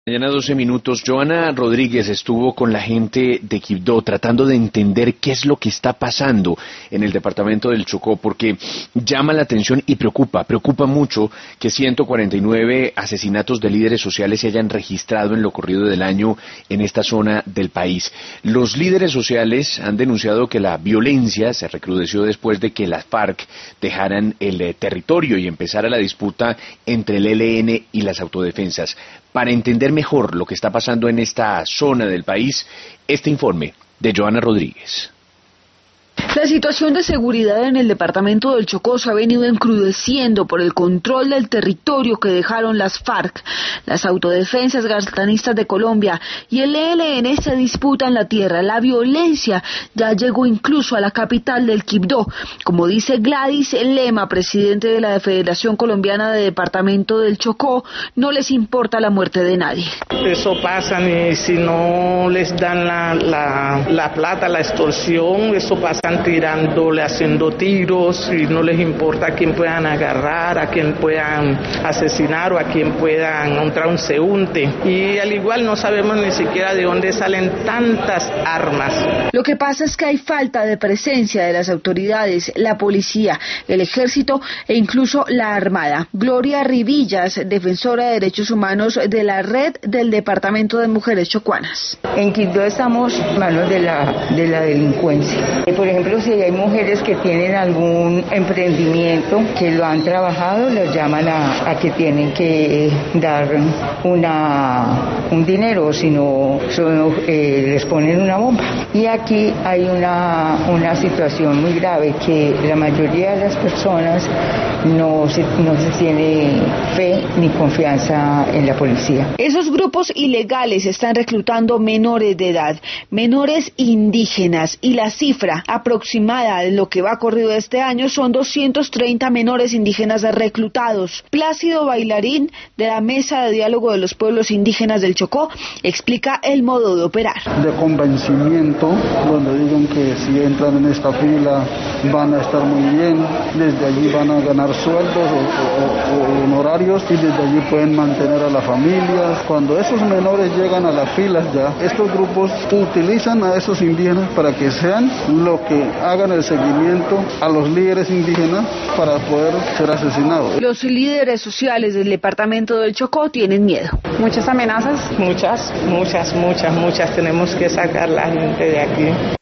Mañana 12 minutos, Joana Rodríguez estuvo con la gente de Quibdó tratando de entender qué es lo que está pasando en el departamento del Chocó, porque llama la atención y preocupa mucho que 149 asesinatos de líderes sociales se hayan registrado en lo corrido del año en esta zona del país. Los líderes sociales han denunciado que la violencia se recrudeció después de que las FARC dejaran el territorio y empezara la disputa entre el ELN y las autodefensas. Para entender mejor lo que está pasando en esta zona del país, este informe de Joana Rodríguez. La situación de seguridad en el departamento del Chocó se ha venido encrudeciendo por el control del territorio que dejaron las FARC. Las autodefensas gastanistas de Colombia y el ELN se disputan la tierra. La violencia ya llegó incluso a la capital del Quibdó. Como dice Gladys Lema, presidente de la Federación Colombiana de Departamento del Chocó, no les importa la muerte de nadie. Eso pasa y si no les dan la plata, la extorsión, eso pasan tirándole, haciendo tiros y no les importa a quién puedan agarrar, a quién puedan asesinar o a quién puedan un transeúnte. Y al igual no sabemos ni siquiera de dónde salen tantas armas. Lo que pasa es que hay falta de presencia de las autoridades, la policía, el ejército e incluso la armada. Gloria Rivillas, defensora de derechos humanos de la red del Departamento de Mujeres Chocuanas. En Quibdó estamos en manos de la delincuencia. Por ejemplo, si hay mujeres que tienen algún emprendimiento que lo han trabajado, los llaman a que tienen que dar un dinero, si no les ponen una bomba. Y aquí hay una situación muy grave, que la mayoría de las personas no se tiene fe ni confianza en la policía. Esos grupos ilegales están reclutando menores de edad, menores indígenas, y la cifra aproximada de lo que va corrido este año son 230 menores indígenas reclutados. Plácido Bailarín, de la Mesa de Diálogo de los Pueblos Indígenas del Chocó, explica el modo de operar. De convencimiento, donde digan que si entran en esta fila van a estar muy bien, desde allí van a ganar sueldos o honorarios y desde allí pueden mantener a las familias. Cuando esos menores llegan a las filas ya, estos grupos utilizan a esos indígenas para que sean lo que hagan el seguimiento a los líderes indígenas para poder ser asesinados. Los líderes sociales del departamento del Chocó tienen miedo. Muchas amenazas, muchas. Tenemos que sacar la gente de aquí.